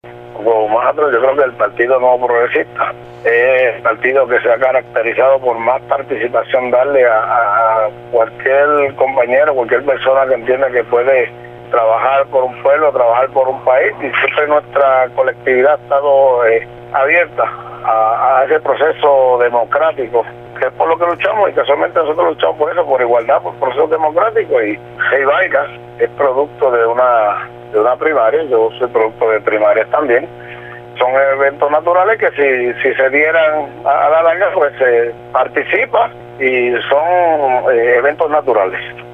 Nosotros, yo creo que el Partido Nuevo Progresista es el partido que se ha caracterizado por más participación, darle a cualquier compañero, cualquier persona que entienda que puede trabajar por un pueblo, trabajar por un país, y siempre nuestra colectividad ha estado abierta a ese proceso democrático, que es por lo que luchamos, y casualmente nosotros luchamos por eso, por igualdad, por proceso democrático. Y Vargas es producto de una primaria, yo soy producto de primarias también. Son eventos naturales que si se dieran a la larga, pues se participa, y son eventos naturales.